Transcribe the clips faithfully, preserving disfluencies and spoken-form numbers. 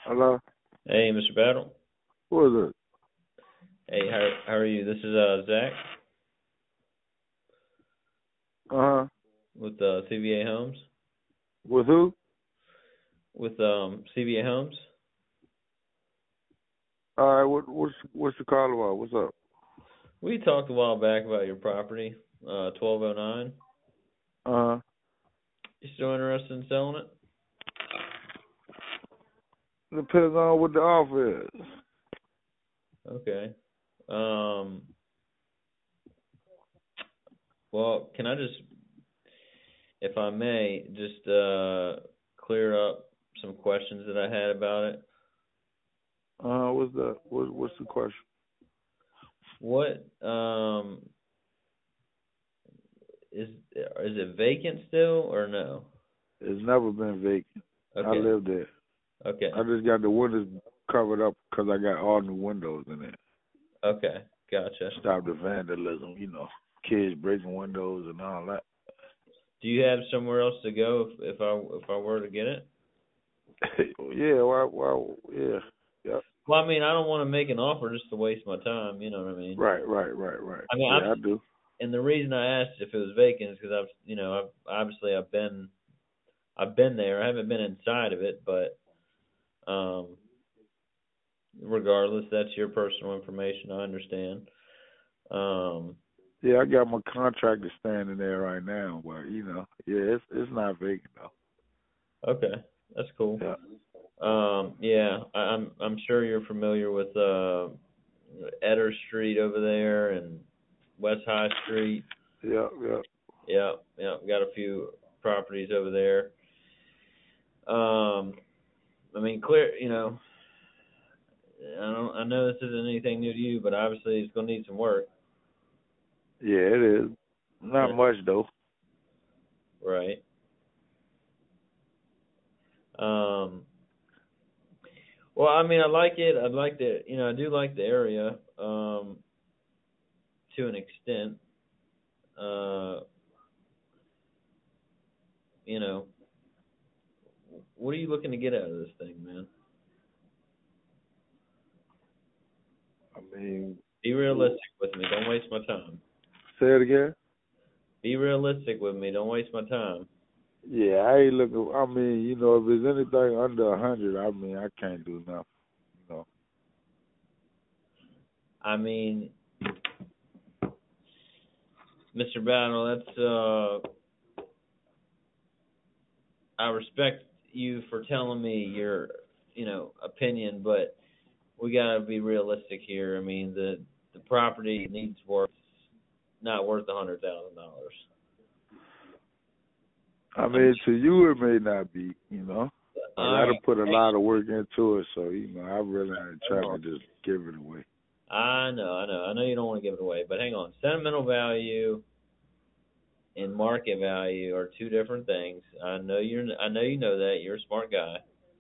Hello? Hey, Mister Battle. Who is it? Hey, how how are you? This is uh Zach Uh-huh. with uh C V A Homes. With who? With um C V A Homes. All right, what, what's what's the call about? What's up? We talked a while back about your property, uh twelve oh nine. Uh-huh. You still interested in selling it? Depends on what the offer is. Okay. Um. Well, can I just, if I may, just uh clear up some questions that I had about it? Uh-huh. What's the what, what's the question? What um is is it vacant still or no? It's never been vacant. I Okay. live there. Okay. I just got the windows covered up because I got all new windows in it. Okay. Gotcha. Stop the vandalism, you know, kids breaking windows and all that. Do you have somewhere else to go if, if I if I were to get it? yeah, well, well, yeah, yep. Well, I mean, I don't want to make an offer just to waste my time. You know what I mean? Right, right, right, right. I mean, Yeah, I'm, I do. and the reason I asked if it was vacant is because I've, you know, I've obviously I've been I've been there. I haven't been inside of it, but um, regardless, that's your personal information. I understand. Um, Yeah, I got my contractor standing there right now, but you know, yeah, it's it's not vacant though. okay, that's cool. Yeah, Um, yeah, I, I'm I'm sure you're familiar with uh, Eder Street over there and West High Street. yeah, yeah. Yeah, yeah, we got a few properties over there. Um, I mean, clear, you know, I don't, I know this isn't anything new to you, but obviously it's gonna need some work. Yeah, it is. Not much though. Right. Um, well, I mean, I like it. I like the, you know, I do like the area, um, to an extent. Uh, you know, what are you looking to get out of this thing, man? I mean, Be realistic with me. Don't waste my time. say it again. Be realistic with me. Don't waste my time. Yeah, I ain't looking. I mean, you know, if there's anything under a hundred, I mean, I can't do nothing. You know. I mean, Mister Battle, that's uh, I respect you for telling me your, you know, opinion, but we gotta be realistic here. I mean, the the property needs work. Not worth a hundred thousand dollars. I mean, to you it may not be. You know, like All I right. done put a lot of work into it, so you know, I really ain't trying to just give it away. I know, I know, I know you don't want to give it away, but hang on. Sentimental value and market value are two different things. I know you're. I know you know that. You're a smart guy.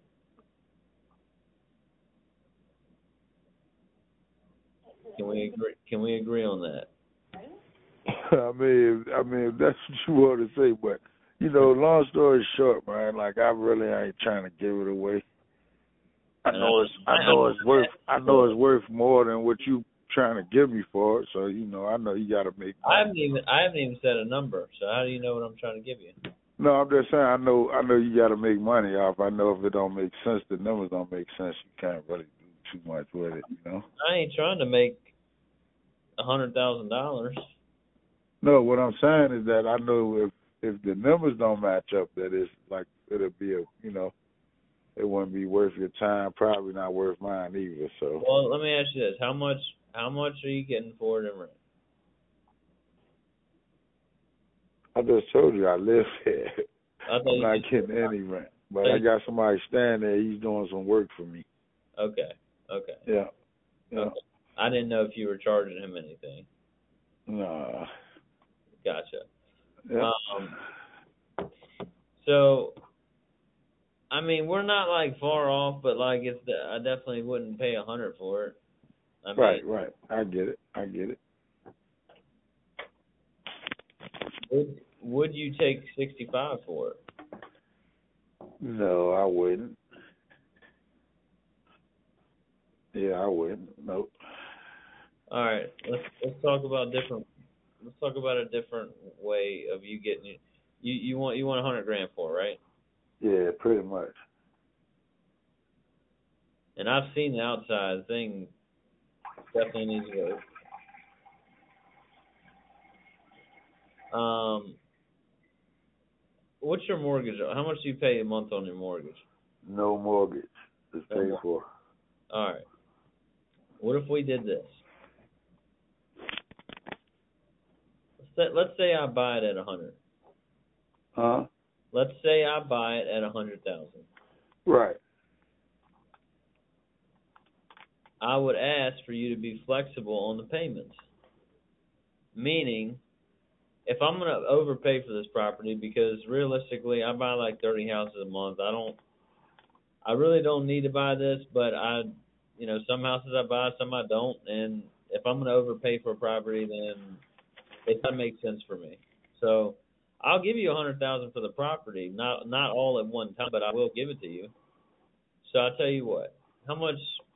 Can we agree? Can we agree on that? I mean, if, I mean, if that's what you want to say, but you know, long story short, man, like I really ain't trying to give it away. I And I, know it's, I I, know it's worth, I know it's worth more than what you trying to give me for it. So you know, I know you got to make I money. haven't even. I haven't even said a number. So how do you know what I'm trying to give you? No, I'm just saying, I know, I know you got to make money off. I know if it don't make sense, the numbers don't make sense. You can't really do too much with it, you know. I ain't trying to make a hundred thousand dollars. No, what I'm saying is that I know if if the numbers don't match up, that it's like it'll be a, you know, it wouldn't be worth your time. Probably not worth mine either. So Well, let me ask you this: How much? How much are you getting for it in rent? I just told you I live here. I thought I'm you not just. getting any rent, but I I got somebody standing there. He's doing some work for me. Okay. Okay. Yeah, yeah. Okay. I didn't know if you were charging him anything. Nah. Gotcha. Yeah. Um. So, I mean, we're not like far off, but like it's. The, I definitely wouldn't pay a hundred for it. I mean, Right, right. I get it. I get it. would would you take sixty five for it? No, I wouldn't. I wouldn't. Nope. All right, let's let's talk about different. Let's talk about a different way of you getting you. You, you want you want a hundred grand for it, right? Yeah, pretty much. And I've seen the outside. The thing definitely needs work. Um, what's your mortgage? How much do you pay a month on your mortgage? No mortgage. It's No paid mortgage. for. All right. What if we did this? Let's say, let's say I buy it at a hundred. Huh? Let's say I buy it at a hundred thousand. Right. I would ask for you to be flexible on the payments. Meaning, if I'm going to overpay for this property, because realistically, I buy like thirty houses a month. I don't, I really don't need to buy this, but I, you know, some houses I buy, some I don't. And if I'm going to overpay for a property, then it doesn't make sense for me. So I'll give you a hundred thousand for the property, not not all at one time, but I will give it to you. So I'll tell you what, how much,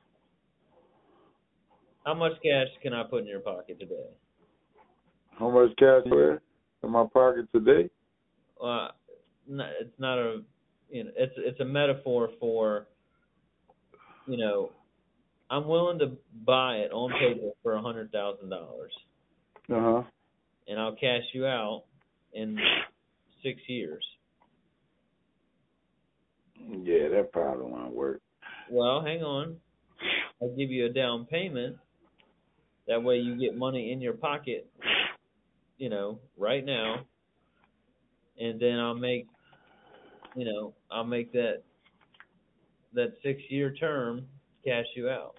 how much cash can I put in your pocket today? How much cash is in my pocket today? Uh, no, it's not a, you know, it's it's a metaphor for, you know, I'm willing to buy it on paper for a hundred thousand dollars, Uh huh. and I'll cash you out in six years. Yeah, that probably won't work. Well, hang on. I'll give you a down payment. That way, you get money in your pocket, you know, right now, and then I'll make, you know, I'll make that that six year term cash you out.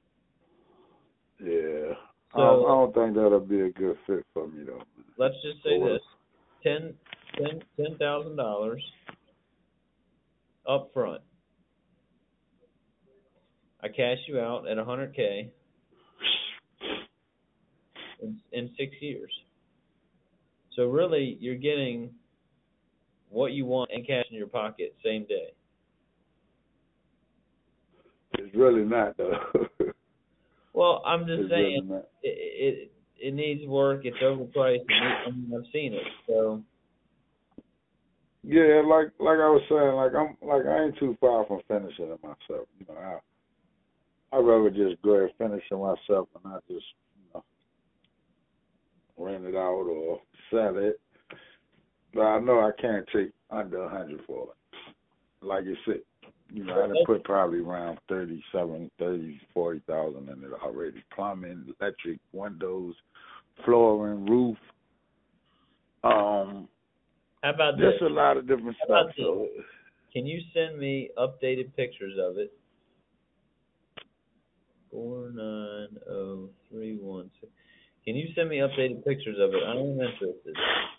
Yeah. So I, don't, I don't think that'll be a good fit for me though. let's just say Or this: ten, ten, ten thousand dollars up front. I cash you out at a hundred k in, in six years. So really, you're getting what you want and cash in your pocket same day. It's really not though. Well, I'm just It's saying really not. it, it it needs work. It's overpriced. It needs, I mean, I've seen it. So Yeah, like like I was saying, like I'm like I ain't too far from finishing it myself. You know, I I'd rather just go ahead and finish it myself and not just, you know, rent it out or sell it. But I know I can't take under a hundred for it. Like you said, you know, I done put probably around thirty-seven, thirty, forty thousand in it already. Plumbing, electric, windows, flooring, roof. Um, how about just this? a lot of different How stuff. about this? So, Can you send me updated pictures of it? Four nine oh three one six. Can you send me updated pictures of it? I am interested.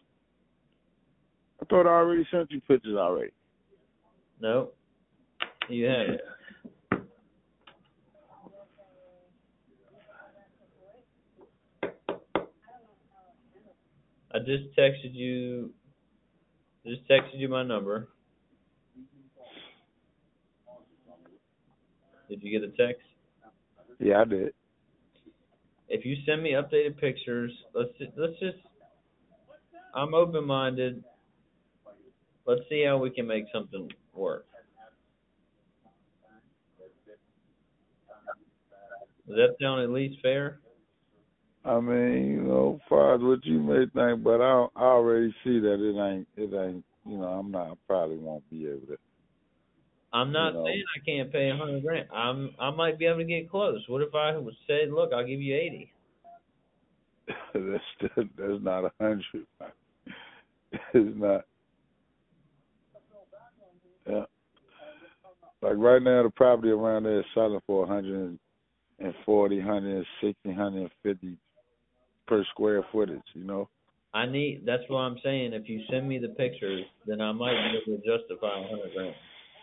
I thought I already sent you pictures already. No, you haven't. I just texted you. Just texted you my number. Did you get a text? Yeah, I did. If you send me updated pictures, let's just, let's just. I'm open minded. Let's see how we can make something work. Does that sound at least fair? I mean, you know, as far as what you may think, but I I already see that it ain't it ain't. You know, I'm not. I probably won't be able to. I'm not You know, saying I can't pay a hundred grand. I'm I might be able to get close. What if I said, look, I'll give you eighty? that's still, that's not a hundred. It's not. Yeah. Like right now, the property around there is selling for a hundred and forty, hundred and sixty, hundred and fifty per square footage. You know. I need. That's what I'm saying. If you send me the pictures, then I might be able to justify a hundred grand.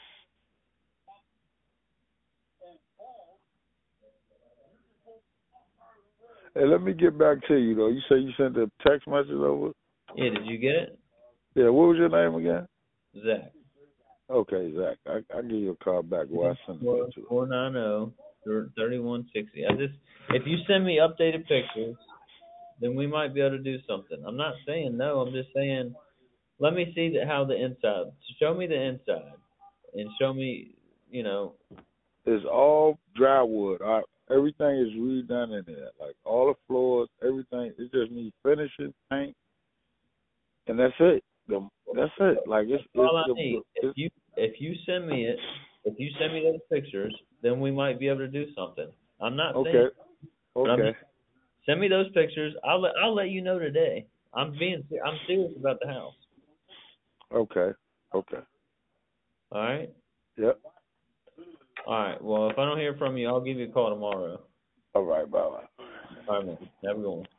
Hey, let me get back to you though. You say you sent a text message over? Yeah, did you get it? Yeah. What was your name again? Zach. Okay, Zach. I I'll give you a call back. Well, I send it to you. four nine zero thirty-one sixty. I just, if you send me updated pictures, then we might be able to do something. I'm not saying no. I'm just saying, let me see the, how the inside. Show me the inside, and show me, you know. It's all drywall. I, everything is redone in there. Like all the floors, everything. It just needs finishing, paint, and that's it. The, that's it. Like it's, it's all I the, need. it's, If you if you send me it, if you send me those pictures, then we might be able to do something. I'm not okay. saying. Okay. I'm, send me those pictures. I'll let I'll let you know today. I'm being I'm serious about the house. Okay. Okay. All right. Yep. All right. Well, if I don't hear from you, I'll give you a call tomorrow. All right. Bye bye. All right, man. Have a good one.